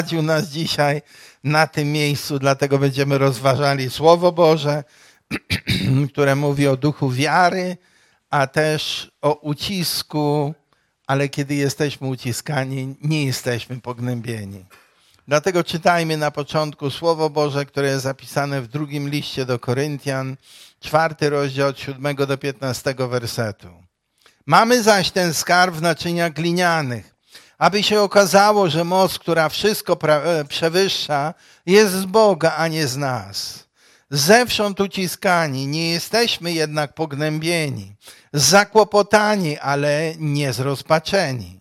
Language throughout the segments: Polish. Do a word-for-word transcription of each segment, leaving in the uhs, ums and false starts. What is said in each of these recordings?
prowadził nas dzisiaj na tym miejscu, dlatego będziemy rozważali Słowo Boże, które mówi o duchu wiary, a też o ucisku, ale kiedy jesteśmy uciskani, nie jesteśmy pognębieni. Dlatego czytajmy na początku Słowo Boże, które jest zapisane w drugim liście do Koryntian, czwarty rozdział od siódmego do piętnastego wersetu. Mamy zaś ten skarb w naczyniach glinianych, aby się okazało, że moc, która wszystko przewyższa, jest z Boga, a nie z nas. Zewsząd uciskani, nie jesteśmy jednak pognębieni, zakłopotani, ale nie zrozpaczeni,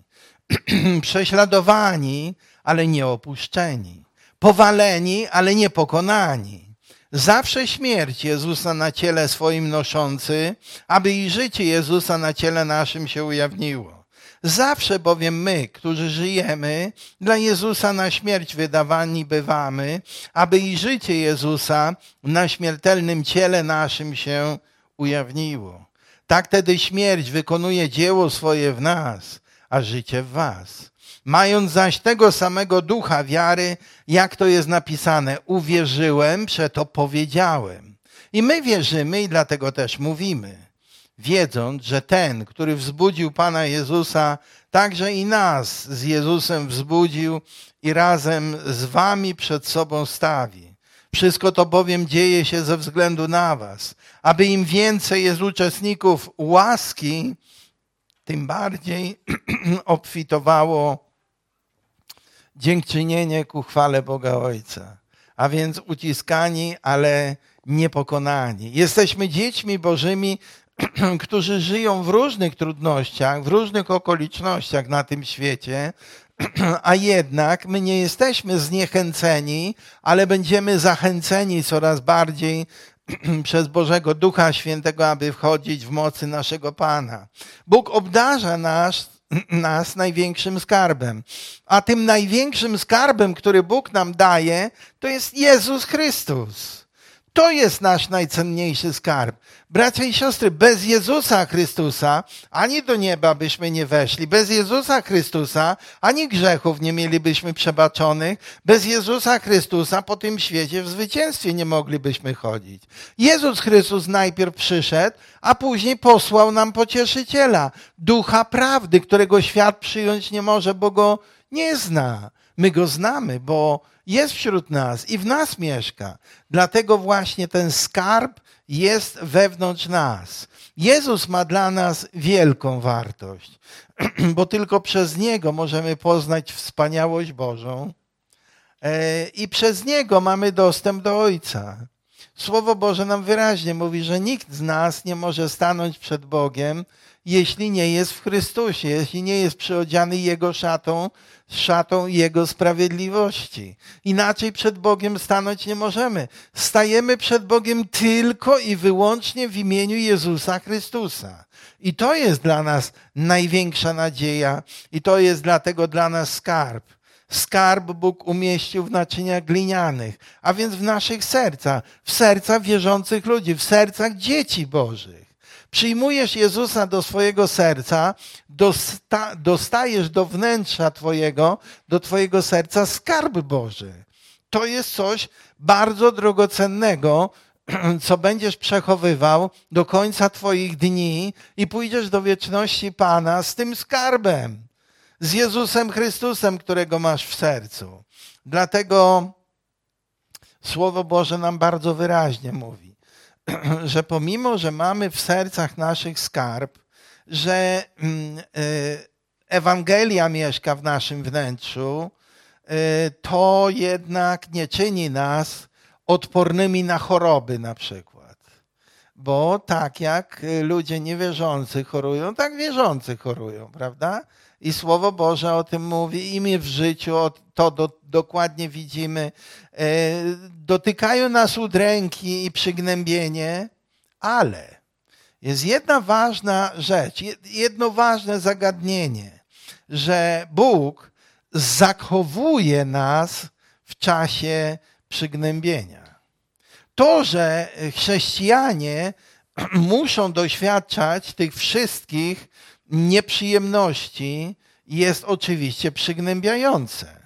prześladowani, ale nie opuszczeni, powaleni, ale nie pokonani. Zawsze śmierć Jezusa na ciele swoim noszący, aby i życie Jezusa na ciele naszym się ujawniło. Zawsze bowiem my, którzy żyjemy, dla Jezusa na śmierć wydawani bywamy, aby i życie Jezusa na śmiertelnym ciele naszym się ujawniło. Tak tedy śmierć wykonuje dzieło swoje w nas, a życie w was. Mając zaś tego samego ducha wiary, jak to jest napisane, uwierzyłem, przeto powiedziałem. I my wierzymy i dlatego też mówimy, wiedząc, że ten, który wzbudził Pana Jezusa, także i nas z Jezusem wzbudził i razem z wami przed sobą stawi. Wszystko to bowiem dzieje się ze względu na was, aby im więcej jest uczestników łaski, tym bardziej obfitowało dziękczynienie ku chwale Boga Ojca. A więc uciskani, ale niepokonani. Jesteśmy dziećmi Bożymi, którzy żyją w różnych trudnościach, w różnych okolicznościach na tym świecie, a jednak my nie jesteśmy zniechęceni, ale będziemy zachęceni coraz bardziej przez Bożego Ducha Świętego, aby wchodzić w mocy naszego Pana. Bóg obdarza nas, nas największym skarbem, a tym największym skarbem, który Bóg nam daje, to jest Jezus Chrystus. To jest nasz najcenniejszy skarb. Bracia i siostry, bez Jezusa Chrystusa ani do nieba byśmy nie weszli. Bez Jezusa Chrystusa ani grzechów nie mielibyśmy przebaczonych. Bez Jezusa Chrystusa po tym świecie w zwycięstwie nie moglibyśmy chodzić. Jezus Chrystus najpierw przyszedł, a później posłał nam Pocieszyciela, Ducha Prawdy, którego świat przyjąć nie może, bo go nie zna. My go znamy, bo jest wśród nas i w nas mieszka. Dlatego właśnie ten skarb jest wewnątrz nas. Jezus ma dla nas wielką wartość, bo tylko przez Niego możemy poznać wspaniałość Bożą i przez Niego mamy dostęp do Ojca. Słowo Boże nam wyraźnie mówi, że nikt z nas nie może stanąć przed Bogiem, jeśli nie jest w Chrystusie, jeśli nie jest przyodziany Jego szatą, szatą Jego sprawiedliwości. Inaczej przed Bogiem stanąć nie możemy. Stajemy przed Bogiem tylko i wyłącznie w imieniu Jezusa Chrystusa. I to jest dla nas największa nadzieja i to jest dlatego dla nas skarb. Skarb Bóg umieścił w naczyniach glinianych, a więc w naszych sercach, w sercach wierzących ludzi, w sercach dzieci Bożych. Przyjmujesz Jezusa do swojego serca, dosta, dostajesz do wnętrza twojego, do twojego serca skarb Boży. To jest coś bardzo drogocennego, co będziesz przechowywał do końca twoich dni i pójdziesz do wieczności Pana z tym skarbem, z Jezusem Chrystusem, którego masz w sercu. Dlatego Słowo Boże nam bardzo wyraźnie mówi, że pomimo, że mamy w sercach naszych skarb, że Ewangelia mieszka w naszym wnętrzu, to jednak nie czyni nas odpornymi na choroby na przykład. Bo tak jak ludzie niewierzący chorują, tak wierzący chorują, prawda? I Słowo Boże o tym mówi i my w życiu to do, dokładnie widzimy. E, dotykają nas udręki i przygnębienie, ale jest jedna ważna rzecz, jedno ważne zagadnienie, że Bóg zachowuje nas w czasie przygnębienia. To, że chrześcijanie muszą doświadczać tych wszystkich nieprzyjemności, jest oczywiście przygnębiające.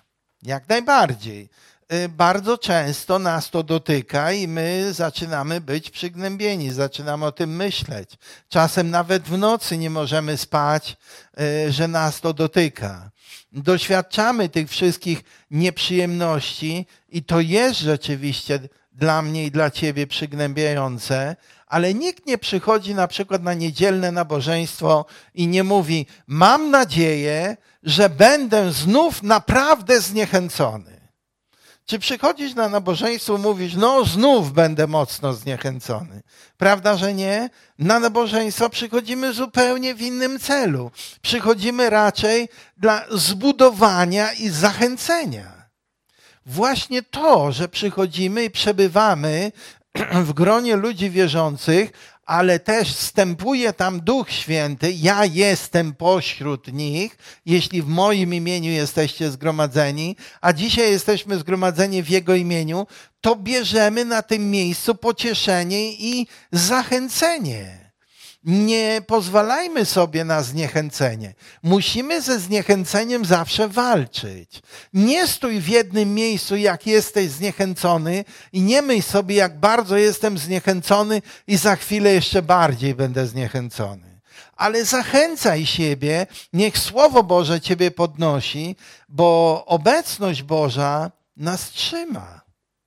Jak najbardziej. Bardzo często nas to dotyka i my zaczynamy być przygnębieni, zaczynamy o tym myśleć. Czasem nawet w nocy nie możemy spać, że nas to dotyka. Doświadczamy tych wszystkich nieprzyjemności i to jest rzeczywiście dla mnie i dla ciebie przygnębiające, ale nikt nie przychodzi na przykład na niedzielne nabożeństwo i nie mówi: mam nadzieję, że będę znów naprawdę zniechęcony. Czy przychodzisz na nabożeństwo i mówisz: no znów będę mocno zniechęcony? Prawda, że nie? Na nabożeństwo przychodzimy zupełnie w innym celu. Przychodzimy raczej dla zbudowania i zachęcenia. Właśnie to, że przychodzimy i przebywamy w gronie ludzi wierzących, ale też wstępuje tam Duch Święty, ja jestem pośród nich, jeśli w moim imieniu jesteście zgromadzeni, a dzisiaj jesteśmy zgromadzeni w Jego imieniu, to bierzemy na tym miejscu pocieszenie i zachęcenie. Nie pozwalajmy sobie na zniechęcenie. Musimy ze zniechęceniem zawsze walczyć. Nie stój w jednym miejscu, jak jesteś zniechęcony i nie myśl sobie, jak bardzo jestem zniechęcony i za chwilę jeszcze bardziej będę zniechęcony. Ale zachęcaj siebie, niech Słowo Boże ciebie podnosi, bo obecność Boża nas trzyma.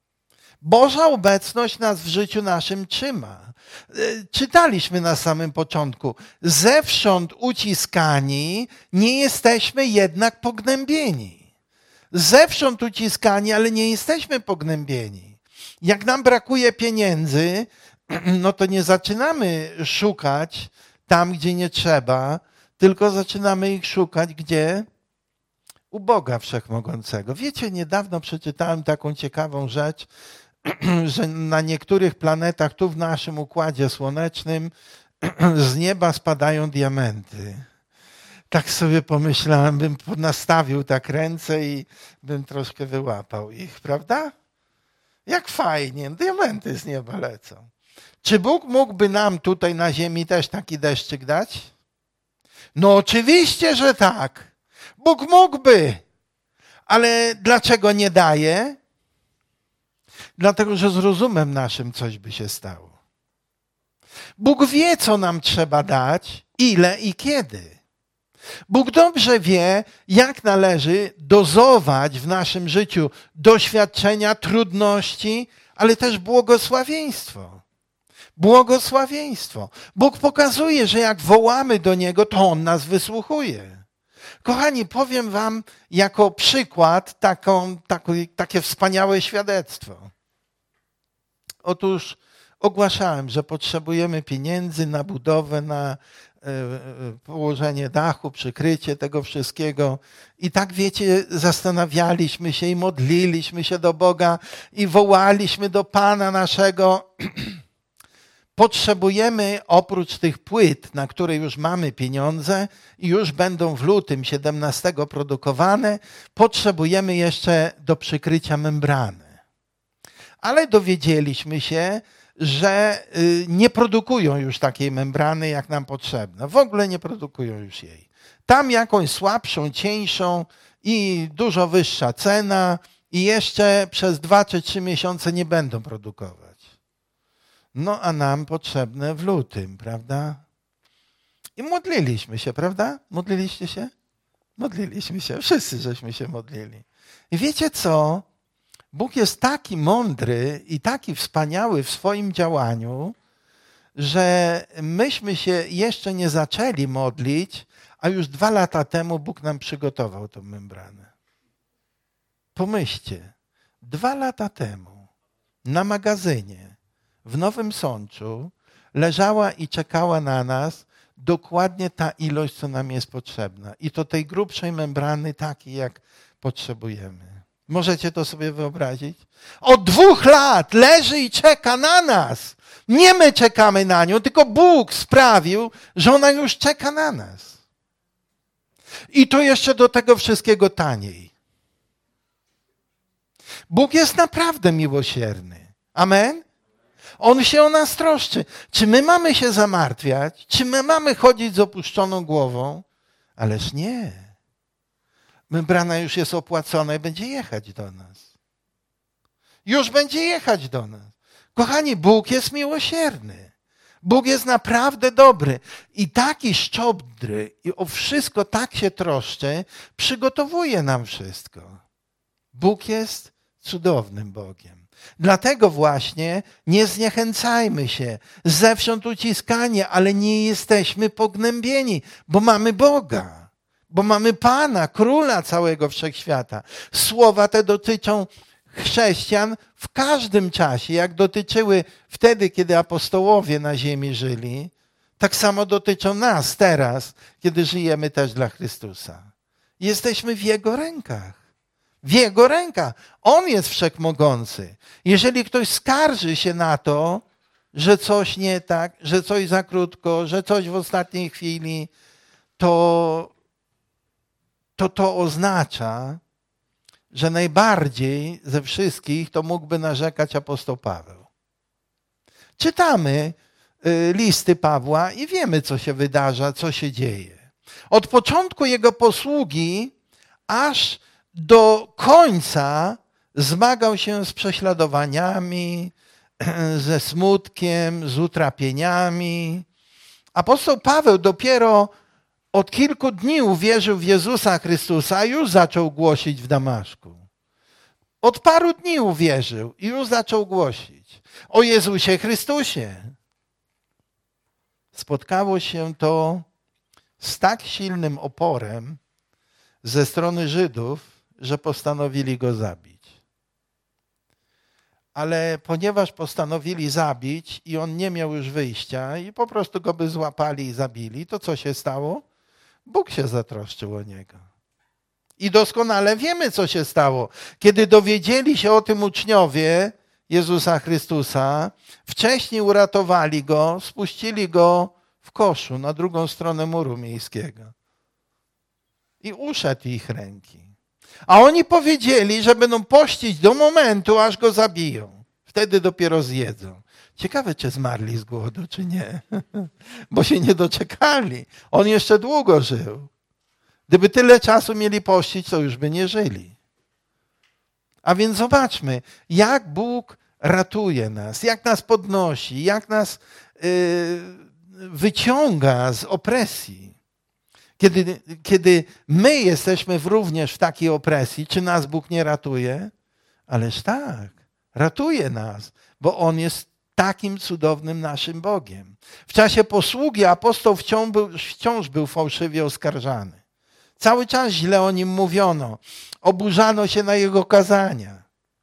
Boża obecność nas w życiu naszym trzyma. Czytaliśmy na samym początku: zewsząd uciskani, nie jesteśmy jednak pognębieni. Zewsząd uciskani, ale nie jesteśmy pognębieni. Jak nam brakuje pieniędzy, no to nie zaczynamy szukać tam, gdzie nie trzeba, tylko zaczynamy ich szukać gdzie? U Boga Wszechmogącego. Wiecie, niedawno przeczytałem taką ciekawą rzecz, że na niektórych planetach tu w naszym Układzie Słonecznym z nieba spadają diamenty. Tak sobie pomyślałem, bym nastawił tak ręce i bym troszkę wyłapał ich, prawda? Jak fajnie, diamenty z nieba lecą. Czy Bóg mógłby nam tutaj na ziemi też taki deszczyk dać? No oczywiście, że tak. Bóg mógłby. Ale dlaczego nie daje? Dlatego, że z rozumem naszym coś by się stało. Bóg wie, co nam trzeba dać, ile i kiedy. Bóg dobrze wie, jak należy dozować w naszym życiu doświadczenia, trudności, ale też błogosławieństwo. Błogosławieństwo. Bóg pokazuje, że jak wołamy do Niego, to On nas wysłuchuje. Kochani, powiem wam jako przykład taką, taką, takie wspaniałe świadectwo. Otóż ogłaszałem, że potrzebujemy pieniędzy na budowę, na położenie dachu, przykrycie tego wszystkiego. I tak, wiecie, zastanawialiśmy się i modliliśmy się do Boga i wołaliśmy do Pana naszego. Potrzebujemy oprócz tych płyt, na które już mamy pieniądze i już będą w lutym siedemnastego produkowane, potrzebujemy jeszcze do przykrycia membrany. Ale dowiedzieliśmy się, że nie produkują już takiej membrany, jak nam potrzebna. W ogóle nie produkują już jej. Tam jakąś słabszą, cieńszą i dużo wyższa cena i jeszcze przez dwa czy trzy miesiące nie będą produkować. No a nam potrzebne w lutym, prawda? I modliliśmy się, prawda? Modliliście się? Modliliśmy się. Wszyscy żeśmy się modlili. I wiecie co? Bóg jest taki mądry i taki wspaniały w swoim działaniu, że myśmy się jeszcze nie zaczęli modlić, a już dwa lata temu Bóg nam przygotował tą membranę. Pomyślcie, dwa lata temu na magazynie w Nowym Sączu leżała i czekała na nas dokładnie ta ilość, co nam jest potrzebna. I to tej grubszej membrany takiej, jak potrzebujemy. Możecie to sobie wyobrazić? Od dwóch lat leży i czeka na nas. Nie my czekamy na nią, tylko Bóg sprawił, że ona już czeka na nas. I to jeszcze do tego wszystkiego taniej. Bóg jest naprawdę miłosierny. Amen? On się o nas troszczy. Czy my mamy się zamartwiać? Czy my mamy chodzić z opuszczoną głową? Ależ nie. Membrana już jest opłacona i będzie jechać do nas. Już będzie jechać do nas. Kochani, Bóg jest miłosierny. Bóg jest naprawdę dobry. I taki szczodry i o wszystko tak się troszczy, przygotowuje nam wszystko. Bóg jest cudownym Bogiem. Dlatego właśnie nie zniechęcajmy się. Zewsząd uciskanie, ale nie jesteśmy pognębieni, bo mamy Boga. Bo mamy Pana, Króla całego wszechświata. Słowa te dotyczą chrześcijan w każdym czasie, jak dotyczyły wtedy, kiedy apostołowie na ziemi żyli, tak samo dotyczą nas teraz, kiedy żyjemy też dla Chrystusa. Jesteśmy w Jego rękach. W Jego rękach. On jest wszechmogący. Jeżeli ktoś skarży się na to, że coś nie tak, że coś za krótko, że coś w ostatniej chwili, to to, to oznacza, że najbardziej ze wszystkich to mógłby narzekać apostoł Paweł. Czytamy listy Pawła i wiemy, co się wydarza, co się dzieje. Od początku jego posługi aż do końca zmagał się z prześladowaniami, ze smutkiem, z utrapieniami. Apostoł Paweł dopiero od kilku dni uwierzył w Jezusa Chrystusa, a już zaczął głosić w Damaszku. Od paru dni uwierzył i już zaczął głosić o Jezusie Chrystusie. Spotkało się to z tak silnym oporem ze strony Żydów, że postanowili go zabić. Ale ponieważ postanowili zabić i on nie miał już wyjścia i po prostu go by złapali i zabili, to co się stało? Bóg się zatroszczył o niego. I doskonale wiemy, co się stało. Kiedy dowiedzieli się o tym uczniowie Jezusa Chrystusa, wcześniej uratowali go, spuścili go w koszu na drugą stronę muru miejskiego. I uszedł ich ręki. A oni powiedzieli, że będą pościć do momentu, aż go zabiją. Wtedy dopiero zjedzą. Ciekawe, czy zmarli z głodu, czy nie. Bo się nie doczekali. On jeszcze długo żył. Gdyby tyle czasu mieli pościć, to już by nie żyli. A więc zobaczmy, jak Bóg ratuje nas, jak nas podnosi, jak nas yy, wyciąga z opresji. Kiedy, kiedy my jesteśmy również w takiej opresji, czy nas Bóg nie ratuje? Ależ tak, ratuje nas, bo On jest takim cudownym naszym Bogiem. W czasie posługi apostoł wciąż był, wciąż był fałszywie oskarżany. Cały czas źle o nim mówiono. Oburzano się na jego kazania.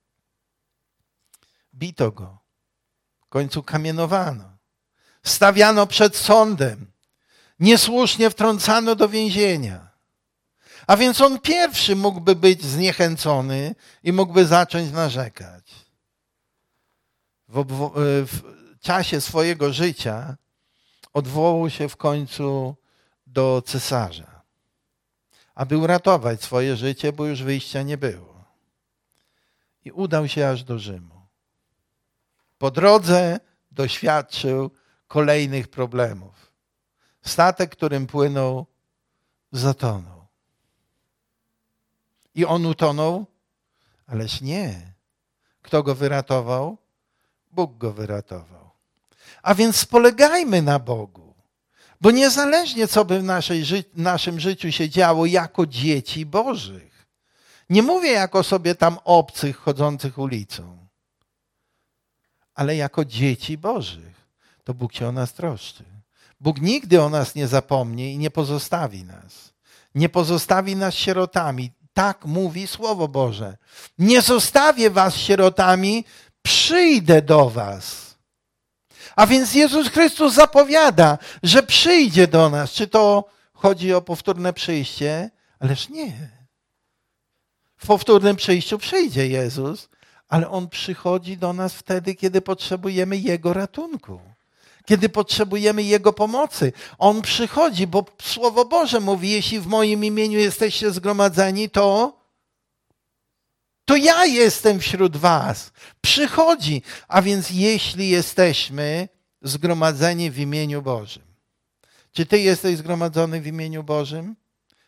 Bito go. W końcu kamienowano. Stawiano przed sądem. Niesłusznie wtrącano do więzienia. A więc on pierwszy mógłby być zniechęcony i mógłby zacząć narzekać. W, obwo- w czasie swojego życia odwołał się w końcu do cesarza, aby uratować swoje życie, bo już wyjścia nie było. I udał się aż do Rzymu. Po drodze doświadczył kolejnych problemów. Statek, którym płynął, zatonął. I on utonął? Ależ nie. Kto go wyratował? Bóg go wyratował. A więc spolegajmy na Bogu. Bo niezależnie co by w naszej ży- naszym życiu się działo jako dzieci Bożych. Nie mówię jako sobie tam obcych chodzących ulicą. Ale jako dzieci Bożych. To Bóg się o nas troszczy. Bóg nigdy o nas nie zapomni i nie pozostawi nas. Nie pozostawi nas sierotami. Tak mówi Słowo Boże. Nie zostawię was sierotami, przyjdę do was. A więc Jezus Chrystus zapowiada, że przyjdzie do nas. Czy to chodzi o powtórne przyjście? Ależ nie. W powtórnym przyjściu przyjdzie Jezus, ale On przychodzi do nas wtedy, kiedy potrzebujemy Jego ratunku. Kiedy potrzebujemy Jego pomocy. On przychodzi, bo Słowo Boże mówi, jeśli w moim imieniu jesteście zgromadzeni, to, to ja jestem wśród was. Przychodzi. A więc jeśli jesteśmy zgromadzeni w imieniu Bożym. Czy ty jesteś zgromadzony w imieniu Bożym?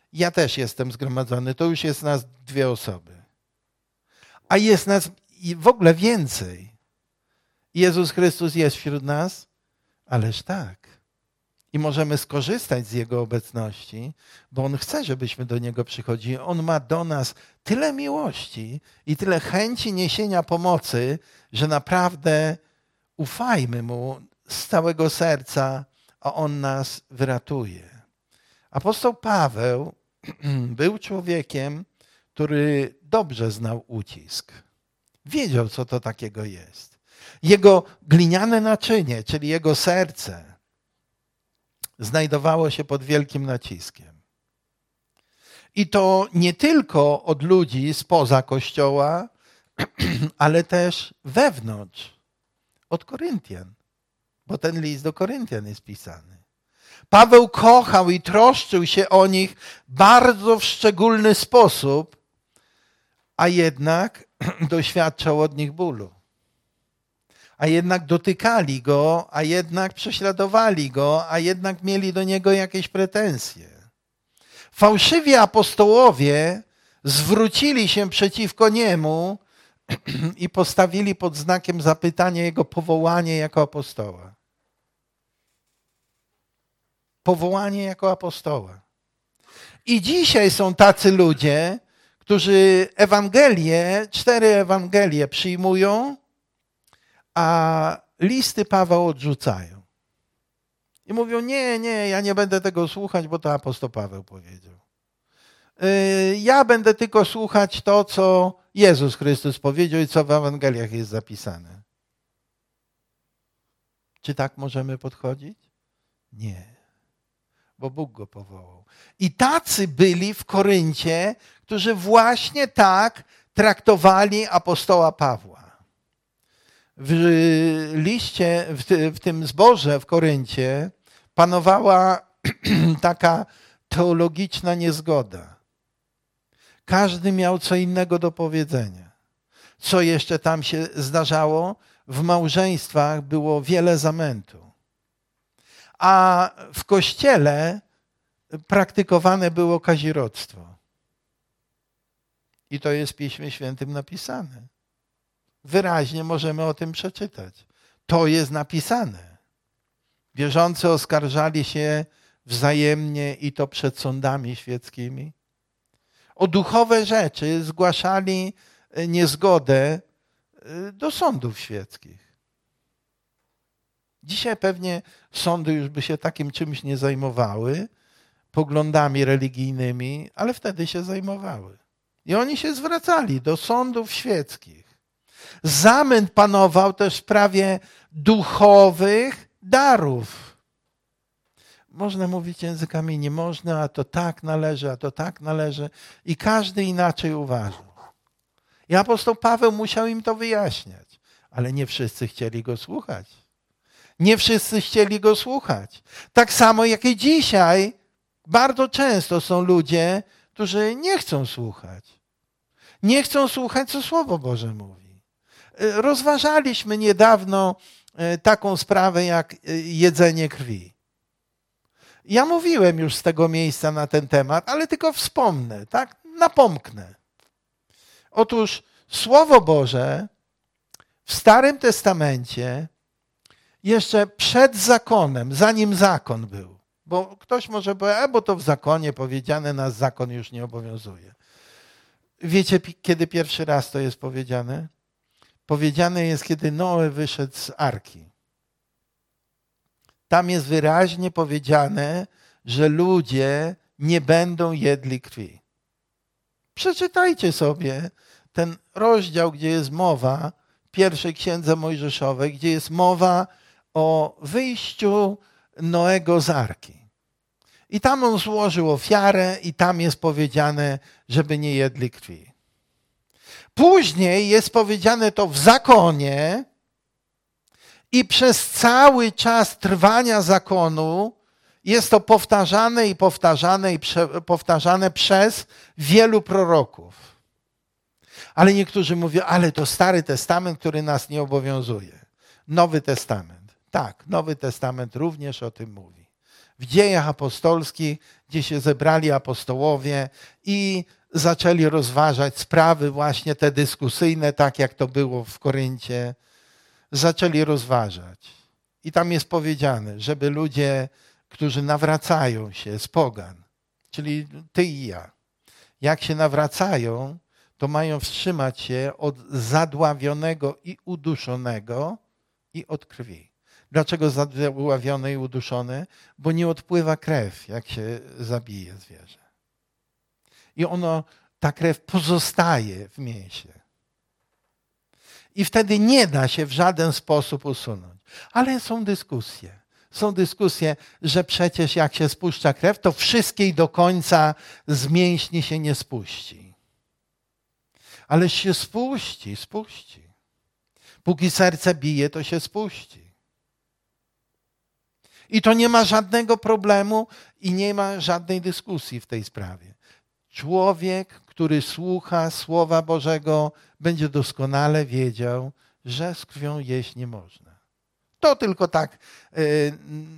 Ja też jestem zgromadzony. To już jest nas dwie osoby. A jest nas w ogóle więcej. Jezus Chrystus jest wśród nas? Ależ tak. I możemy skorzystać z Jego obecności, bo On chce, żebyśmy do Niego przychodzili. On ma do nas tyle miłości i tyle chęci niesienia pomocy, że naprawdę ufajmy Mu z całego serca, a On nas wyratuje. Apostoł Paweł był człowiekiem, który dobrze znał ucisk. Wiedział, co to takiego jest. Jego gliniane naczynie, czyli jego serce, znajdowało się pod wielkim naciskiem. I to nie tylko od ludzi spoza Kościoła, ale też wewnątrz, od Koryntian, bo ten list do Koryntian jest pisany. Paweł kochał i troszczył się o nich bardzo w szczególny sposób, a jednak doświadczał od nich bólu. A jednak dotykali go, a jednak prześladowali go, a jednak mieli do niego jakieś pretensje. Fałszywi apostołowie zwrócili się przeciwko niemu i postawili pod znakiem zapytania jego powołanie jako apostoła. Powołanie jako apostoła. I dzisiaj są tacy ludzie, którzy Ewangelię, cztery Ewangelie przyjmują, a listy Pawła odrzucają. I mówią, nie, nie, ja nie będę tego słuchać, bo to apostoł Paweł powiedział. Ja będę tylko słuchać to, co Jezus Chrystus powiedział i co w Ewangeliach jest zapisane. Czy tak możemy podchodzić? Nie, bo Bóg go powołał. I tacy byli w Koryncie, którzy właśnie tak traktowali apostoła Pawła. W liście, w tym zborze w Koryncie panowała taka teologiczna niezgoda. Każdy miał co innego do powiedzenia. Co jeszcze tam się zdarzało? W małżeństwach było wiele zamętu. A w kościele praktykowane było kazirodztwo. I to jest w Piśmie Świętym napisane. Wyraźnie możemy o tym przeczytać. To jest napisane. Wierzący oskarżali się wzajemnie i to przed sądami świeckimi. O duchowe rzeczy zgłaszali niezgodę do sądów świeckich. Dzisiaj pewnie sądy już by się takim czymś nie zajmowały, poglądami religijnymi, ale wtedy się zajmowały. I oni się zwracali do sądów świeckich. Zamęt panował też w sprawie duchowych darów. Można mówić językami, nie można, a to tak należy, a to tak należy. I każdy inaczej uważał. I apostoł Paweł musiał im to wyjaśniać. Ale nie wszyscy chcieli go słuchać. Nie wszyscy chcieli go słuchać. Tak samo jak i dzisiaj bardzo często są ludzie, którzy nie chcą słuchać. Nie chcą słuchać, co Słowo Boże mówi. Rozważaliśmy niedawno taką sprawę jak jedzenie krwi. Ja mówiłem już z tego miejsca na ten temat, ale tylko wspomnę, tak? Napomknę. Otóż Słowo Boże w Starym Testamencie jeszcze przed zakonem, zanim zakon był, bo ktoś może powiedzieć, e, bo to w zakonie powiedziane, nas zakon już nie obowiązuje. Wiecie, kiedy pierwszy raz to jest powiedziane? Powiedziane jest, kiedy Noe wyszedł z arki. Tam jest wyraźnie powiedziane, że ludzie nie będą jedli krwi. Przeczytajcie sobie ten rozdział, gdzie jest mowa w pierwszej księdze Mojżeszowej, gdzie jest mowa o wyjściu Noego z arki. I tam on złożył ofiarę i tam jest powiedziane, żeby nie jedli krwi. Później jest powiedziane to w zakonie i przez cały czas trwania zakonu jest to powtarzane i powtarzane i prze, powtarzane przez wielu proroków. Ale niektórzy mówią, ale to Stary Testament, który nas nie obowiązuje. Nowy Testament. Tak, Nowy Testament również o tym mówi. w Dziejach Apostolskich, gdzie się zebrali apostołowie i zaczęli rozważać sprawy właśnie te dyskusyjne, tak jak to było w Koryncie. Zaczęli rozważać. I tam jest powiedziane, żeby ludzie, którzy nawracają się z pogan, czyli ty i ja, jak się nawracają, to mają wstrzymać się od zadławionego i uduszonego i od krwi. Dlaczego zadławione i uduszone? Bo nie odpływa krew, jak się zabije zwierzę. I ono, ta krew pozostaje w mięsie. I wtedy nie da się w żaden sposób usunąć. Ale są dyskusje. Są dyskusje, że przecież jak się spuszcza krew, to wszystkiej do końca z mięśni się nie spuści. Ale się spuści, spuści. Póki serce bije, to się spuści. I to nie ma żadnego problemu i nie ma żadnej dyskusji w tej sprawie. Człowiek, który słucha Słowa Bożego, będzie doskonale wiedział, że z krwią jeść nie można. To tylko tak yy,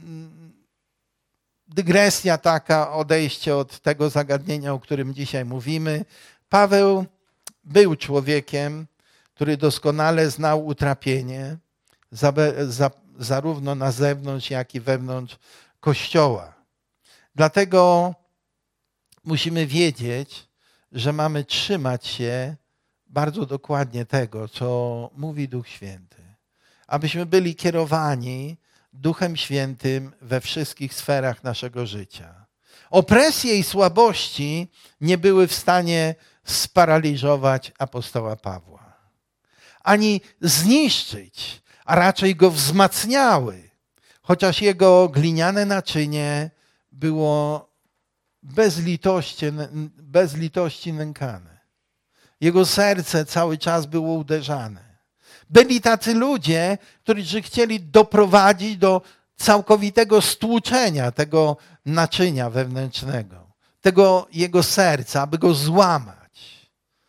dygresja taka, odejście od tego zagadnienia, o którym dzisiaj mówimy. Paweł był człowiekiem, który doskonale znał utrapienie, za, za, zarówno na zewnątrz, jak i wewnątrz Kościoła. Dlatego musimy wiedzieć, że mamy trzymać się bardzo dokładnie tego, co mówi Duch Święty. Abyśmy byli kierowani Duchem Świętym we wszystkich sferach naszego życia. Opresje i słabości nie były w stanie sparaliżować apostoła Pawła. Ani zniszczyć, a raczej go wzmacniały, chociaż jego gliniane naczynie było bez litości, bez litości nękane. Jego serce cały czas było uderzane. Byli tacy ludzie, którzy chcieli doprowadzić do całkowitego stłuczenia tego naczynia wewnętrznego, tego jego serca, aby go złamać.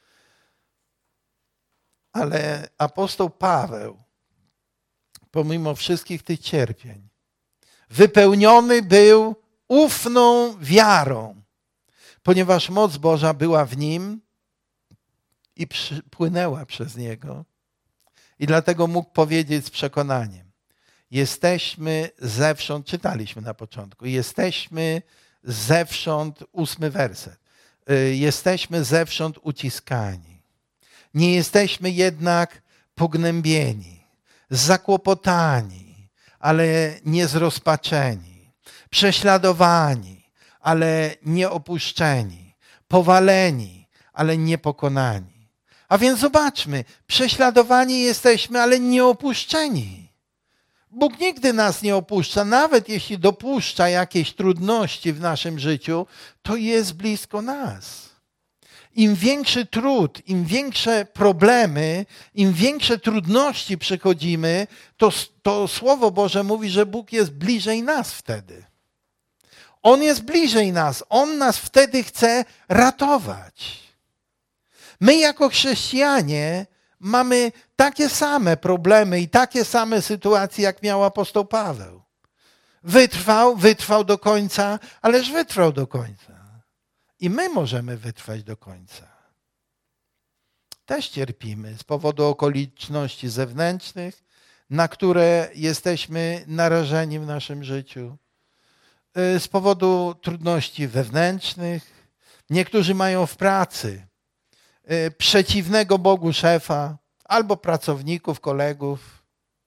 Ale apostoł Paweł, pomimo wszystkich tych cierpień, wypełniony był ufną wiarą, ponieważ moc Boża była w nim i płynęła przez niego. I dlatego mógł powiedzieć z przekonaniem, jesteśmy zewsząd, czytaliśmy na początku, jesteśmy zewsząd, ósmy werset, jesteśmy zewsząd uciskani. Nie jesteśmy jednak pognębieni, zakłopotani, ale nie zrozpaczeni, prześladowani, ale nie opuszczeni, powaleni, ale nie pokonani. A więc zobaczmy, prześladowani jesteśmy, ale nie opuszczeni. Bóg nigdy nas nie opuszcza, nawet jeśli dopuszcza jakieś trudności w naszym życiu, to jest blisko nas. Im większy trud, im większe problemy, im większe trudności przychodzimy, to, to Słowo Boże mówi, że Bóg jest bliżej nas wtedy. On jest bliżej nas, On nas wtedy chce ratować. My jako chrześcijanie mamy takie same problemy i takie same sytuacje, jak miał apostoł Paweł. Wytrwał, wytrwał do końca, ależ wytrwał do końca. I my możemy wytrwać do końca. Też cierpimy z powodu okoliczności zewnętrznych, na które jesteśmy narażeni w naszym życiu. Z powodu trudności wewnętrznych. Niektórzy mają w pracy przeciwnego Bogu szefa albo pracowników, kolegów,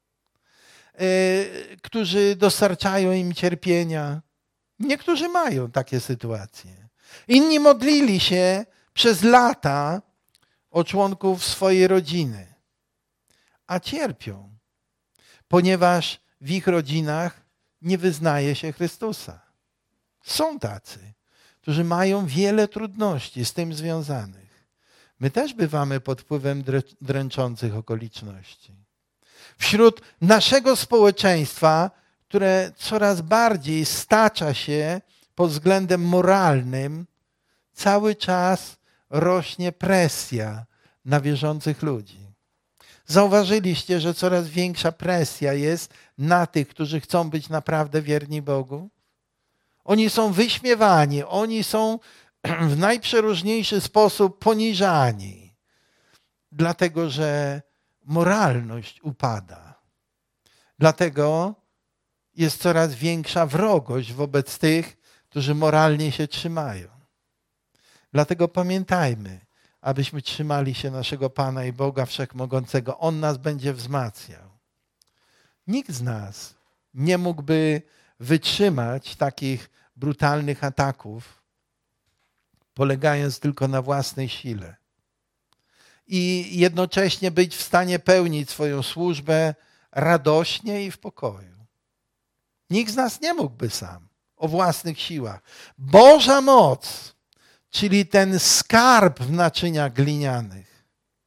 którzy dostarczają im cierpienia. Niektórzy mają takie sytuacje. Inni modlili się przez lata o członków swojej rodziny, a cierpią, ponieważ w ich rodzinach nie wyznaje się Chrystusa. Są tacy, którzy mają wiele trudności z tym związanych. My też bywamy pod wpływem dręczących okoliczności. Wśród naszego społeczeństwa, które coraz bardziej stacza się pod względem moralnym, cały czas rośnie presja na wierzących ludzi. Zauważyliście, że coraz większa presja jest na tych, którzy chcą być naprawdę wierni Bogu? Oni są wyśmiewani, oni są w najprzeróżniejszy sposób poniżani, dlatego że moralność upada. Dlatego jest coraz większa wrogość wobec tych, którzy moralnie się trzymają. Dlatego pamiętajmy, abyśmy trzymali się naszego Pana i Boga Wszechmogącego. On nas będzie wzmacniał. Nikt z nas nie mógłby wytrzymać takich brutalnych ataków, polegając tylko na własnej sile. I jednocześnie być w stanie pełnić swoją służbę radośnie i w pokoju. Nikt z nas nie mógłby sam, o własnych siłach. Boża moc, czyli ten skarb w naczyniach glinianych,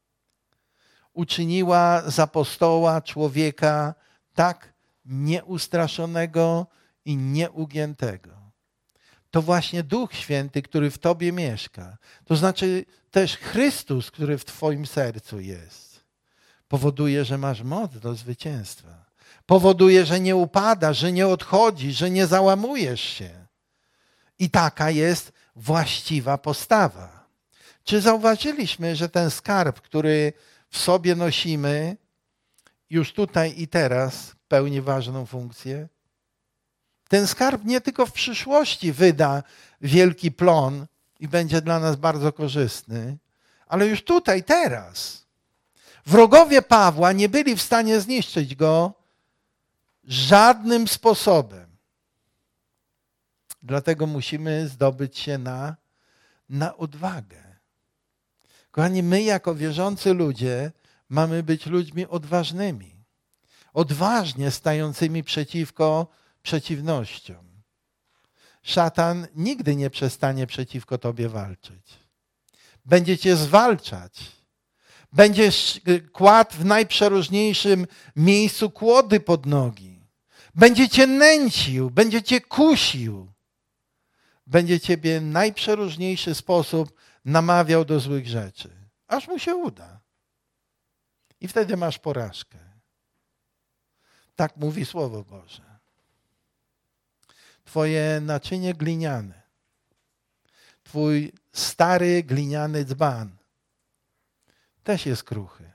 uczyniła z apostoła człowieka tak nieustraszonego i nieugiętego. To właśnie Duch Święty, który w tobie mieszka, to znaczy też Chrystus, który w twoim sercu jest, powoduje, że masz moc do zwycięstwa. Powoduje, że nie upadasz, że nie odchodzisz, że nie załamujesz się. I taka jest właściwa postawa. Czy zauważyliśmy, że ten skarb, który w sobie nosimy, już tutaj i teraz pełni ważną funkcję? Ten skarb nie tylko w przyszłości wyda wielki plon i będzie dla nas bardzo korzystny, ale już tutaj, teraz. Wrogowie Pawła nie byli w stanie zniszczyć go żadnym sposobem. Dlatego musimy zdobyć się na, na odwagę. Kochani, my jako wierzący ludzie mamy być ludźmi odważnymi. Odważnie stającymi przeciwko przeciwnościom. Szatan nigdy nie przestanie przeciwko tobie walczyć. Będzie cię zwalczać. Będziesz kładł w najprzeróżniejszym miejscu kłody pod nogi. Będzie cię nęcił, będzie cię kusił. Będzie ciebie w najprzeróżniejszy sposób namawiał do złych rzeczy. Aż mu się uda. I wtedy masz porażkę. Tak mówi Słowo Boże. Twoje naczynie gliniane, twój stary gliniany dzban też jest kruchy.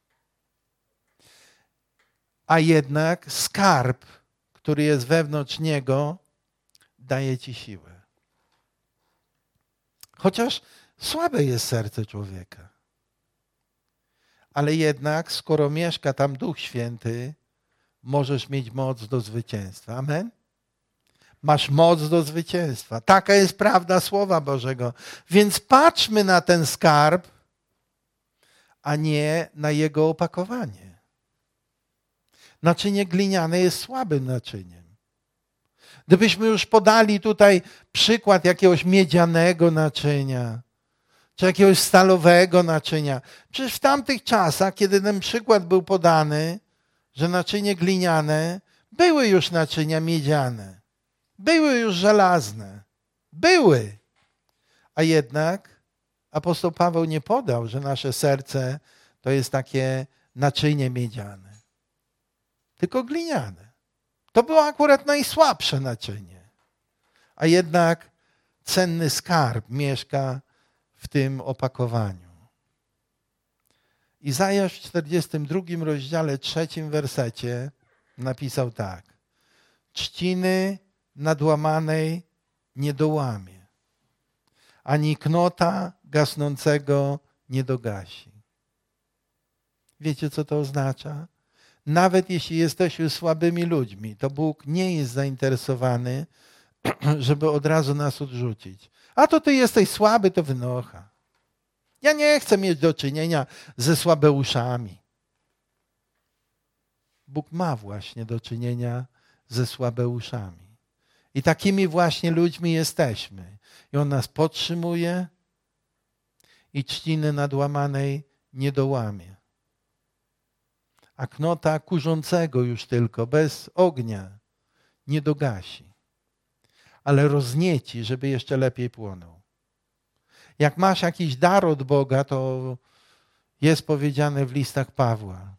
A jednak skarb, który jest wewnątrz niego, daje ci siłę. Chociaż słabe jest serce człowieka. Ale jednak, skoro mieszka tam Duch Święty, możesz mieć moc do zwycięstwa. Amen? Masz moc do zwycięstwa. Taka jest prawda Słowa Bożego. Więc patrzmy na ten skarb, a nie na jego opakowanie. Naczynie gliniane jest słabym naczyniem. Gdybyśmy już podali tutaj przykład jakiegoś miedzianego naczynia, czy jakiegoś stalowego naczynia. Przecież w tamtych czasach, kiedy ten przykład był podany, że naczynie gliniane, były już naczynia miedziane. Były już żelazne. Były. A jednak apostoł Paweł nie podał, że nasze serce to jest takie naczynie miedziane. Tylko gliniane. To było akurat najsłabsze naczynie. A jednak cenny skarb mieszka w tym opakowaniu. Izajasz w czterdziestym drugim rozdziale, trzecim wersecie napisał tak. Trzciny nadłamanej nie dołamie, ani knota gasnącego nie dogasi. Wiecie, co to oznacza? Nawet jeśli jesteśmy słabymi ludźmi, to Bóg nie jest zainteresowany, żeby od razu nas odrzucić. A to ty jesteś słaby, to wynocha. Ja nie chcę mieć do czynienia ze słabeuszami. Bóg ma właśnie do czynienia ze słabeuszami. I takimi właśnie ludźmi jesteśmy. I On nas podtrzymuje i trzciny nadłamanej nie dołamie. A knota kurzącego już tylko, bez ognia, nie dogasi. Ale roznieci, żeby jeszcze lepiej płonął. Jak masz jakiś dar od Boga, to jest powiedziane w listach Pawła,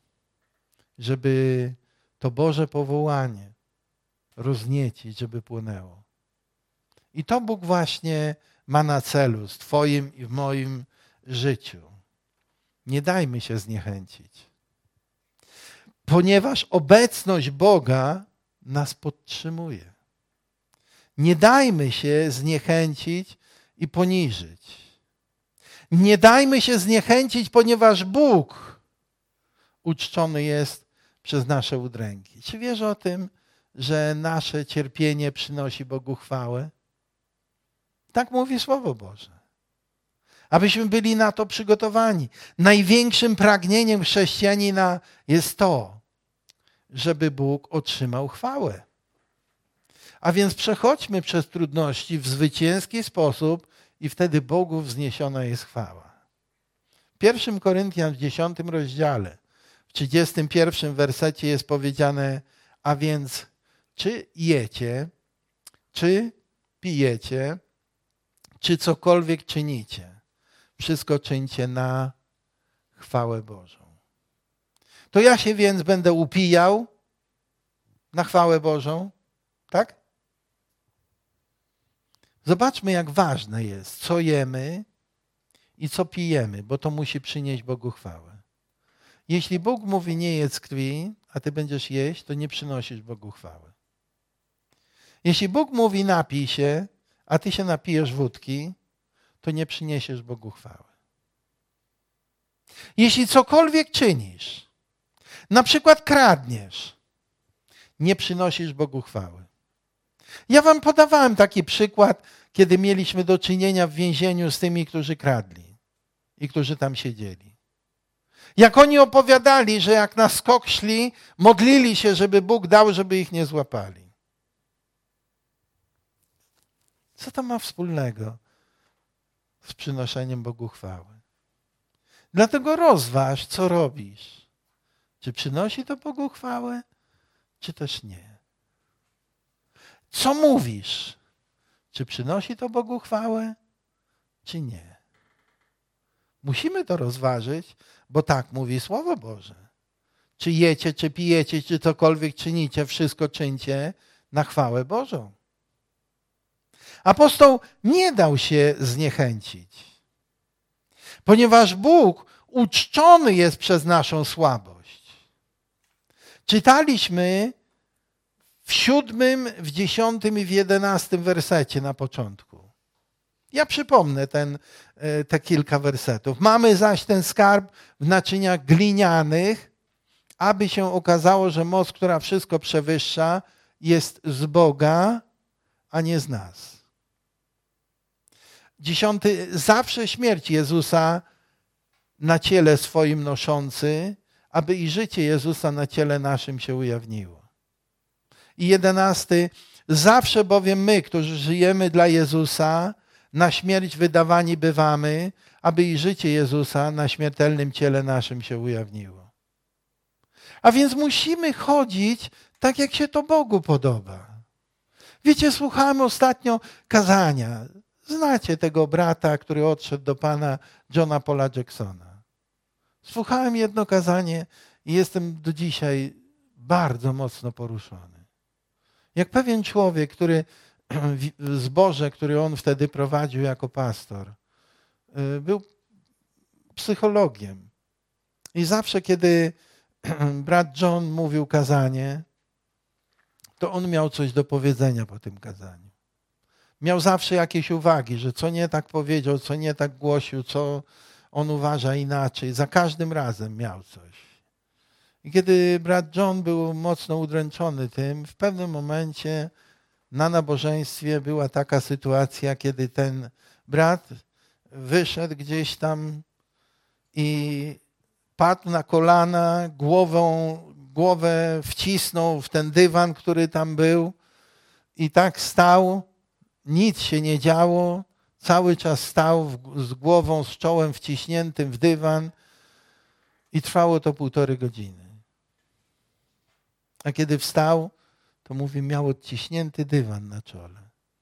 żeby to Boże powołanie rozniecić, żeby płonęło. I to Bóg właśnie ma na celu w twoim i w moim życiu. Nie dajmy się zniechęcić. Ponieważ obecność Boga nas podtrzymuje. Nie dajmy się zniechęcić i poniżyć. Nie dajmy się zniechęcić, ponieważ Bóg uczczony jest przez nasze udręki. Czy wiesz o tym, że nasze cierpienie przynosi Bogu chwałę? Tak mówi Słowo Boże. Abyśmy byli na to przygotowani. Największym pragnieniem chrześcijanina jest to, żeby Bóg otrzymał chwałę. A więc przechodźmy przez trudności w zwycięski sposób i wtedy Bogu wzniesiona jest chwała. W pierwszym Koryntian w dziesiątym rozdziale, w trzydziestym pierwszym wersecie jest powiedziane: a więc czy jecie, czy pijecie, czy cokolwiek czynicie, wszystko czyńcie na chwałę Bożą. To ja się więc będę upijał na chwałę Bożą, tak? Zobaczmy, jak ważne jest, co jemy i co pijemy, bo to musi przynieść Bogu chwałę. Jeśli Bóg mówi nie jedz krwi, a ty będziesz jeść, to nie przynosisz Bogu chwały. Jeśli Bóg mówi napij się, a ty się napijesz wódki, to nie przyniesiesz Bogu chwały. Jeśli cokolwiek czynisz, na przykład kradniesz, nie przynosisz Bogu chwały. Ja wam podawałem taki przykład, kiedy mieliśmy do czynienia w więzieniu z tymi, którzy kradli i którzy tam siedzieli. Jak oni opowiadali, że jak na skok szli, modlili się, żeby Bóg dał, żeby ich nie złapali. Co to ma wspólnego z przynoszeniem Bogu chwały? Dlatego rozważ, co robisz. Czy przynosi to Bogu chwałę, czy też nie? Co mówisz? Czy przynosi to Bogu chwałę, czy nie? Musimy to rozważyć, bo tak mówi Słowo Boże. Czy jecie, czy pijecie, czy cokolwiek czynicie, wszystko czyńcie na chwałę Bożą. Apostoł nie dał się zniechęcić, ponieważ Bóg uczczony jest przez naszą słabość. Czytaliśmy w siódmym, w dziesiątym i w jedenastym wersecie na początku. Ja przypomnę ten, te kilka wersetów. Mamy zaś ten skarb w naczyniach glinianych, aby się okazało, że moc, która wszystko przewyższa, jest z Boga, a nie z nas. Dziesiąty, zawsze śmierć Jezusa na ciele swoim noszący, aby i życie Jezusa na ciele naszym się ujawniło. I jedenasty, zawsze bowiem my, którzy żyjemy dla Jezusa, na śmierć wydawani bywamy, aby i życie Jezusa na śmiertelnym ciele naszym się ujawniło. A więc musimy chodzić tak, jak się to Bogu podoba. Wiecie, słuchałem ostatnio kazania. Znacie tego brata, który odszedł do Pana, Johna Paula Jacksona. Słuchałem jedno kazanie i jestem do dzisiaj bardzo mocno poruszony. Jak pewien człowiek, który zboże, który on wtedy prowadził jako pastor, był psychologiem. I zawsze, kiedy brat John mówił kazanie, to on miał coś do powiedzenia po tym kazaniu. Miał zawsze jakieś uwagi, że co nie tak powiedział, co nie tak głosił, co on uważa inaczej. Za każdym razem miał coś. I kiedy brat John był mocno udręczony tym, w pewnym momencie na nabożeństwie była taka sytuacja, kiedy ten brat wyszedł gdzieś tam i padł na kolana, głową, głowę wcisnął w ten dywan, który tam był i tak stał, nic się nie działo, cały czas stał z głową, z czołem wciśniętym w dywan i trwało to półtorej godziny. A kiedy wstał, to mówi, miał odciśnięty dywan na czole.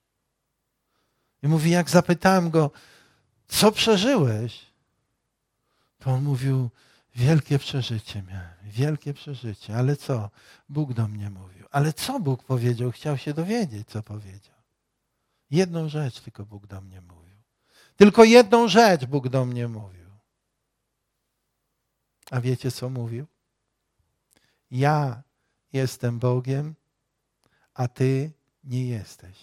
I mówi, jak zapytałem go, co przeżyłeś? To on mówił, wielkie przeżycie miałem, wielkie przeżycie. Ale co? Bóg do mnie mówił. Ale co Bóg powiedział? Chciał się dowiedzieć, co powiedział. Jedną rzecz tylko Bóg do mnie mówił. Tylko jedną rzecz Bóg do mnie mówił. A wiecie, co mówił? Ja jestem Bogiem, a ty nie jesteś.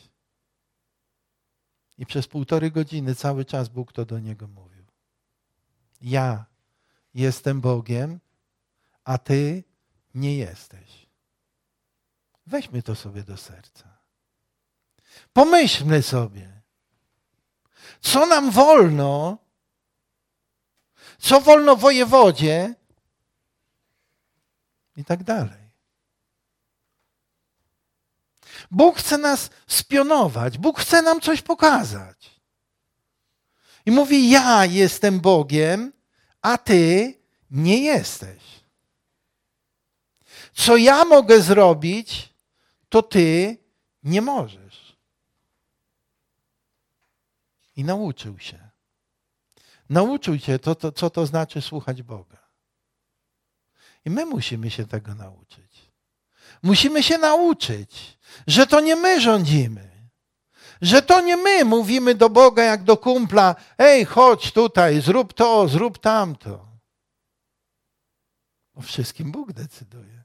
I przez półtorej godziny cały czas Bóg to do niego mówił. Ja jestem Bogiem, a ty nie jesteś. Weźmy to sobie do serca. Pomyślmy sobie, co nam wolno, co wolno wojewodzie i tak dalej. Bóg chce nas spionować, Bóg chce nam coś pokazać. I mówi, ja jestem Bogiem, a ty nie jesteś. Co ja mogę zrobić, to ty nie możesz. I nauczył się. Nauczył się, to, to, co to znaczy słuchać Boga. I my musimy się tego nauczyć. Musimy się nauczyć, że to nie my rządzimy. Że to nie my mówimy do Boga jak do kumpla, ej, chodź tutaj, zrób to, zrób tamto. O wszystkim Bóg decyduje.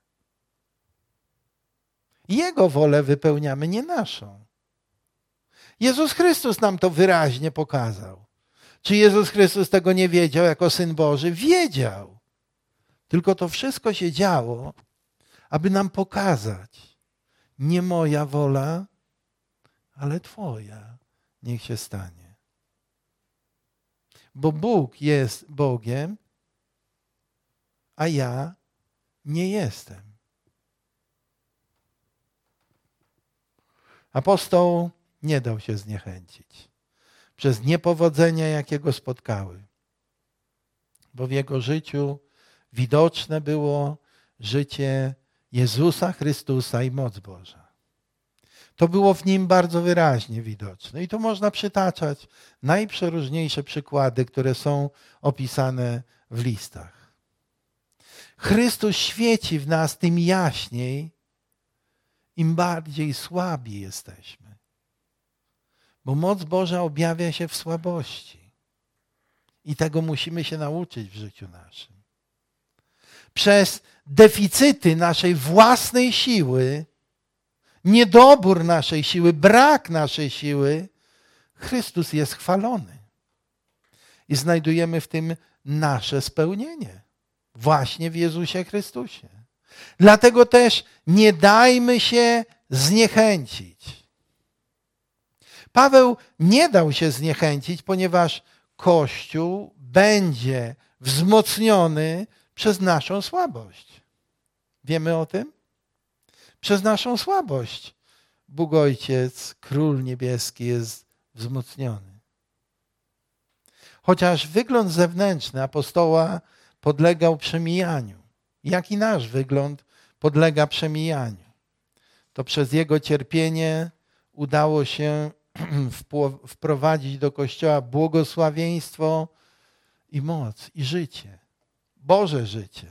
Jego wolę wypełniamy, nie naszą. Jezus Chrystus nam to wyraźnie pokazał. Czy Jezus Chrystus tego nie wiedział jako Syn Boży? Wiedział. Tylko to wszystko się działo, aby nam pokazać, nie moja wola, ale Twoja niech się stanie. Bo Bóg jest Bogiem, a ja nie jestem. Apostoł nie dał się zniechęcić przez niepowodzenia, jakie go spotkały. Bo w jego życiu widoczne było życie Jezusa Chrystusa i moc Boża. To było w nim bardzo wyraźnie widoczne. I tu można przytaczać najprzeróżniejsze przykłady, które są opisane w listach. Chrystus świeci w nas tym jaśniej, im bardziej słabi jesteśmy. Bo moc Boża objawia się w słabości. I tego musimy się nauczyć w życiu naszym. Przez deficyty naszej własnej siły, niedobór naszej siły, brak naszej siły, Chrystus jest chwalony. I znajdujemy w tym nasze spełnienie. Właśnie w Jezusie Chrystusie. Dlatego też nie dajmy się zniechęcić. Paweł nie dał się zniechęcić, ponieważ Kościół będzie wzmocniony przez naszą słabość. Wiemy o tym? Przez naszą słabość Bóg Ojciec, Król Niebieski jest wzmocniony. Chociaż wygląd zewnętrzny apostoła podlegał przemijaniu, jak i nasz wygląd podlega przemijaniu, to przez jego cierpienie udało się wprowadzić do Kościoła błogosławieństwo i moc, i życie. Boże życie.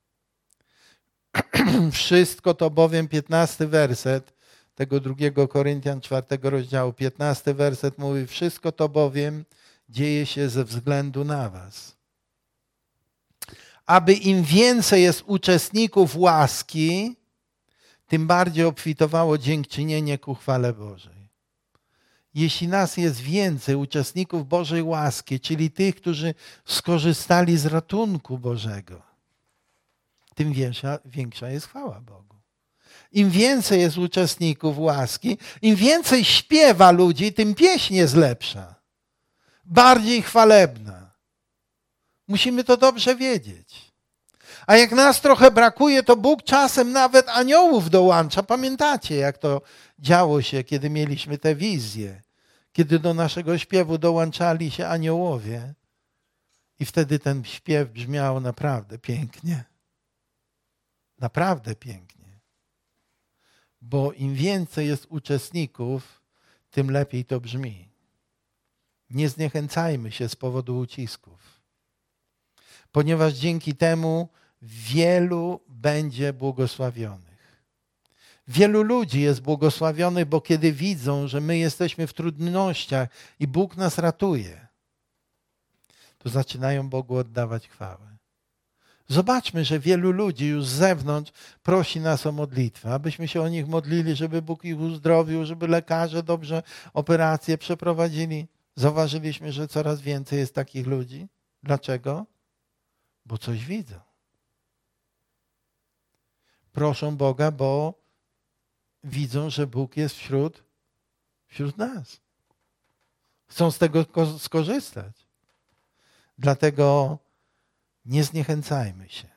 Wszystko to bowiem, piętnasty werset tego drugiego Koryntian czwartego rozdziału, piętnasty werset mówi, wszystko to bowiem dzieje się ze względu na was. Aby im więcej jest uczestników łaski, tym bardziej obfitowało dziękczynienie ku chwale Bożej. Jeśli nas jest więcej uczestników Bożej łaski, czyli tych, którzy skorzystali z ratunku Bożego, tym większa, większa jest chwała Bogu. Im więcej jest uczestników łaski, im więcej śpiewa ludzi, tym pieśń jest lepsza, bardziej chwalebna. Musimy to dobrze wiedzieć. A jak nas trochę brakuje, to Bóg czasem nawet aniołów dołącza. Pamiętacie, jak to działo się, kiedy mieliśmy te wizje? Kiedy do naszego śpiewu dołączali się aniołowie i wtedy ten śpiew brzmiał naprawdę pięknie. Naprawdę pięknie. Bo im więcej jest uczestników, tym lepiej to brzmi. Nie zniechęcajmy się z powodu ucisków, ponieważ dzięki temu wielu będzie błogosławionych. Wielu ludzi jest błogosławionych, bo kiedy widzą, że my jesteśmy w trudnościach i Bóg nas ratuje, to zaczynają Bogu oddawać chwałę. Zobaczmy, że wielu ludzi już z zewnątrz prosi nas o modlitwę, abyśmy się o nich modlili, żeby Bóg ich uzdrowił, żeby lekarze dobrze operacje przeprowadzili. Zauważyliśmy, że coraz więcej jest takich ludzi. Dlaczego? Bo coś widzą. Proszą Boga, bo widzą, że Bóg jest wśród, wśród nas. Chcą z tego skorzystać. Dlatego nie zniechęcajmy się.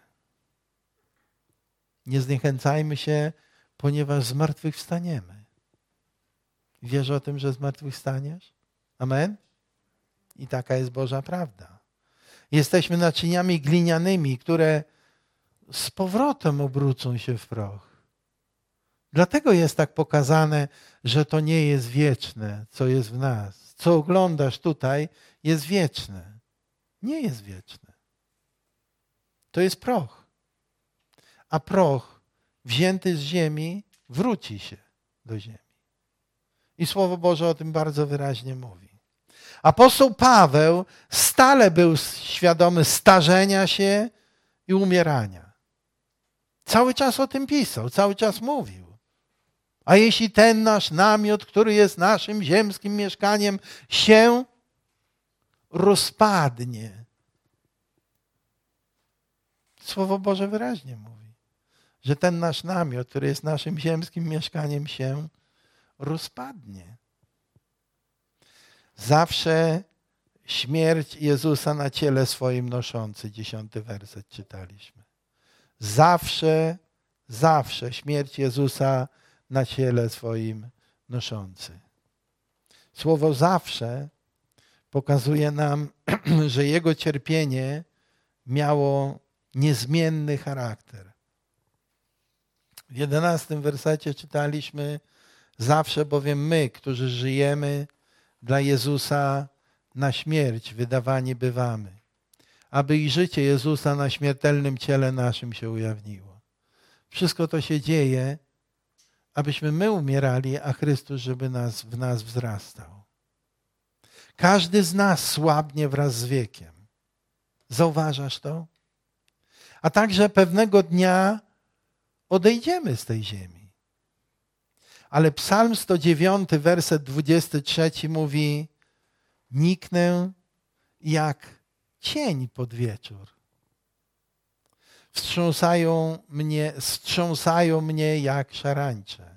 Nie zniechęcajmy się, ponieważ zmartwychwstaniemy. Wiesz o tym, że zmartwychwstaniesz? Amen? I taka jest Boża prawda. Jesteśmy naczyniami glinianymi, które z powrotem obrócą się w proch. Dlatego jest tak pokazane, że to nie jest wieczne, co jest w nas. Co oglądasz tutaj, jest wieczne. Nie jest wieczne. To jest proch. A proch wzięty z ziemi wróci się do ziemi. I Słowo Boże o tym bardzo wyraźnie mówi. Apostoł Paweł stale był świadomy starzenia się i umierania. Cały czas o tym pisał, cały czas mówił. A jeśli ten nasz namiot, który jest naszym ziemskim mieszkaniem, się rozpadnie. Słowo Boże wyraźnie mówi, że ten nasz namiot, który jest naszym ziemskim mieszkaniem, się rozpadnie. Zawsze śmierć Jezusa na ciele swoim noszący, dziesiąty werset czytaliśmy. Zawsze, zawsze śmierć Jezusa na ciele swoim noszący. Słowo zawsze pokazuje nam, że Jego cierpienie miało niezmienny charakter. W jedenastym wersecie czytaliśmy: zawsze bowiem my, którzy żyjemy, dla Jezusa na śmierć wydawani bywamy, aby i życie Jezusa na śmiertelnym ciele naszym się ujawniło. Wszystko to się dzieje, abyśmy my umierali, a Chrystus, żeby nas, w nas wzrastał. Każdy z nas słabnie wraz z wiekiem. Zauważasz to? A także pewnego dnia odejdziemy z tej ziemi. Ale Psalm sto dziewiąty, werset dwudziesty trzeci mówi: niknę jak cień pod wieczór. Wstrząsają mnie, wstrząsają mnie jak szarańcze.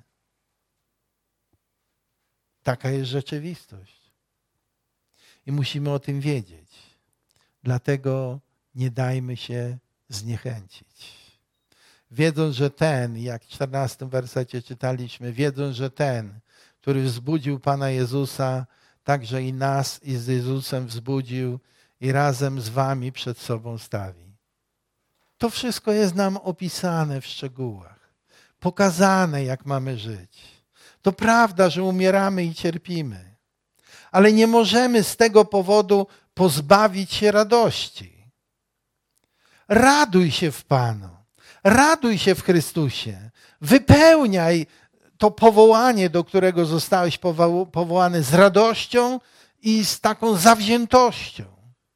Taka jest rzeczywistość. I musimy o tym wiedzieć. Dlatego nie dajmy się zniechęcić. Wiedząc, że ten, jak w czternastym wersecie czytaliśmy, wiedząc, że ten, który wzbudził Pana Jezusa, także i nas i z Jezusem wzbudził i razem z wami przed sobą stawi. To wszystko jest nam opisane w szczegółach, pokazane, jak mamy żyć. To prawda, że umieramy i cierpimy, ale nie możemy z tego powodu pozbawić się radości. Raduj się w Panu. Raduj się w Chrystusie. Wypełniaj to powołanie, do którego zostałeś powołany, z radością i z taką zawziętością.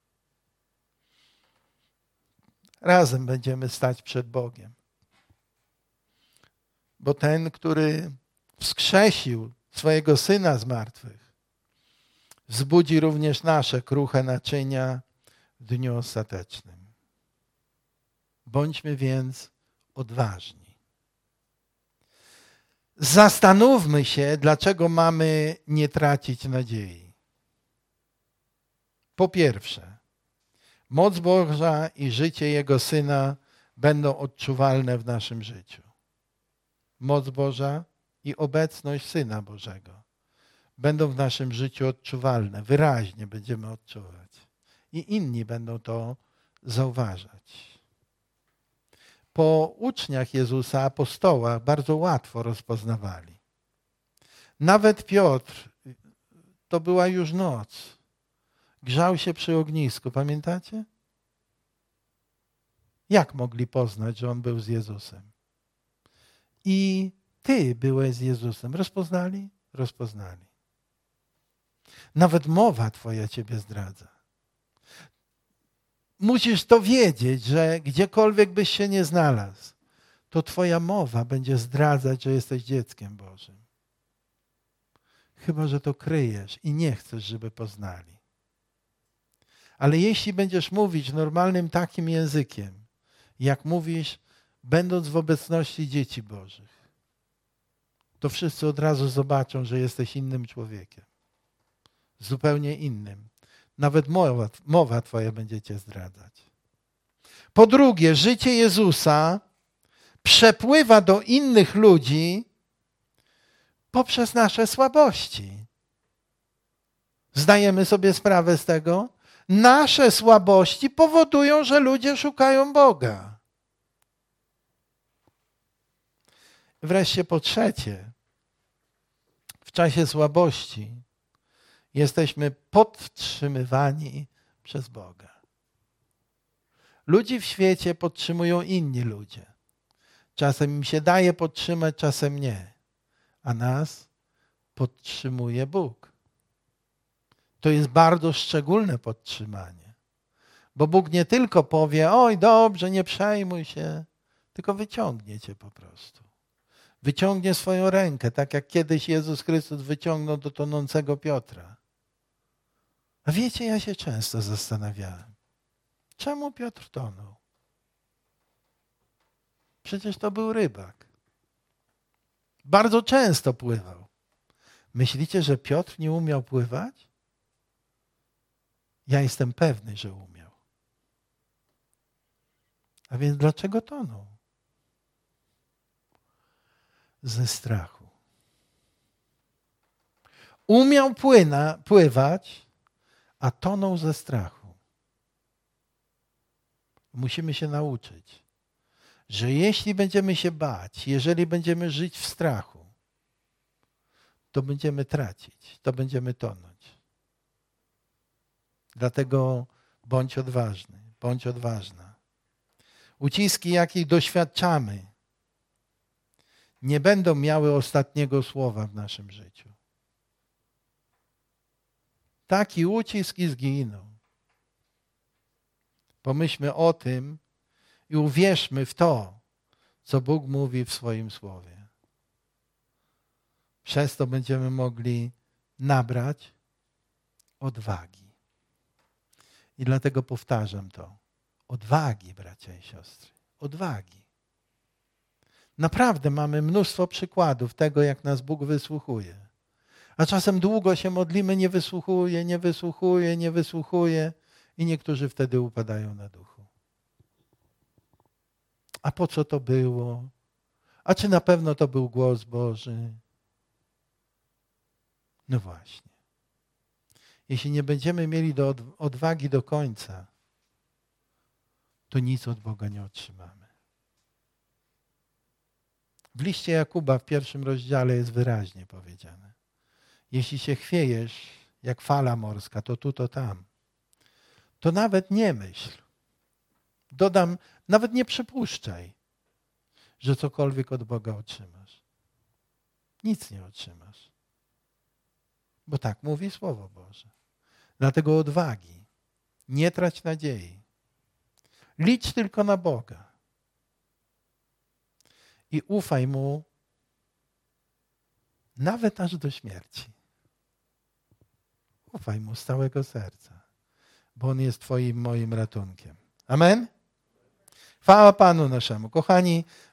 Razem będziemy stać przed Bogiem. Bo ten, który wskrzesił swojego Syna z martwych, wzbudzi również nasze kruche naczynia w dniu ostatecznym. Bądźmy więc odważni. Zastanówmy się, dlaczego mamy nie tracić nadziei. Po pierwsze, moc Boża i życie Jego Syna będą odczuwalne w naszym życiu. Moc Boża i obecność Syna Bożego będą w naszym życiu odczuwalne. Wyraźnie będziemy odczuwać. I inni będą to zauważać. Po uczniach Jezusa, apostołach, bardzo łatwo rozpoznawali. Nawet Piotr, to była już noc, grzał się przy ognisku, pamiętacie? Jak mogli poznać, że on był z Jezusem? I Ty byłeś z Jezusem. Rozpoznali? Rozpoznali. Nawet mowa Twoja Ciebie zdradza. Musisz to wiedzieć, że gdziekolwiek byś się nie znalazł, to Twoja mowa będzie zdradzać, że jesteś dzieckiem Bożym. Chyba że to kryjesz i nie chcesz, żeby poznali. Ale jeśli będziesz mówić normalnym takim językiem, jak mówisz, będąc w obecności dzieci Bożych, to wszyscy od razu zobaczą, że jesteś innym człowiekiem. Zupełnie innym. Nawet mowa, mowa Twoja będzie Cię zdradzać. Po drugie, życie Jezusa przepływa do innych ludzi poprzez nasze słabości. Zdajemy sobie sprawę z tego? Nasze słabości powodują, że ludzie szukają Boga. Wreszcie po trzecie, w czasie słabości jesteśmy podtrzymywani przez Boga. Ludzi w świecie podtrzymują inni ludzie. Czasem im się daje podtrzymać, czasem nie. A nas podtrzymuje Bóg. To jest bardzo szczególne podtrzymanie. Bo Bóg nie tylko powie, oj dobrze, nie przejmuj się, tylko wyciągnie cię po prostu. Wyciągnie swoją rękę, tak jak kiedyś Jezus Chrystus wyciągnął do tonącego Piotra. A wiecie, ja się często zastanawiałem, czemu Piotr tonął? Przecież to był rybak. Bardzo często pływał. Myślicie, że Piotr nie umiał pływać? Ja jestem pewny, że umiał. A więc dlaczego tonął? Ze strachu. Umiał płyna, pływać, a tonął ze strachu. Musimy się nauczyć, że jeśli będziemy się bać, jeżeli będziemy żyć w strachu, to będziemy tracić, to będziemy tonąć. Dlatego bądź odważny, bądź odważna. Uciski, jakich doświadczamy, nie będą miały ostatniego słowa w naszym życiu. Taki ucisk i zginął. Pomyślmy o tym i uwierzmy w to, co Bóg mówi w swoim słowie. Przez to będziemy mogli nabrać odwagi. I dlatego powtarzam to. Odwagi, bracia i siostry. Odwagi. Naprawdę mamy mnóstwo przykładów tego, jak nas Bóg wysłuchuje. A czasem długo się modlimy, nie wysłuchuje, nie wysłuchuje, nie wysłuchuje i niektórzy wtedy upadają na duchu. A po co to było? A czy na pewno to był głos Boży? No właśnie. Jeśli nie będziemy mieli do odwagi do końca, to nic od Boga nie otrzymamy. W liście Jakuba w pierwszym rozdziale jest wyraźnie powiedziane. Jeśli się chwiejesz jak fala morska, to tu, to tam. To nawet nie myśl. Dodam, nawet nie przypuszczaj, że cokolwiek od Boga otrzymasz. Nic nie otrzymasz. Bo tak mówi Słowo Boże. Dlatego odwagi. Nie trać nadziei. Licz tylko na Boga. I ufaj Mu nawet aż do śmierci. Ufaj Mu z całego serca, bo On jest Twoim, moim ratunkiem. Amen? Chwała Panu naszemu. Kochani,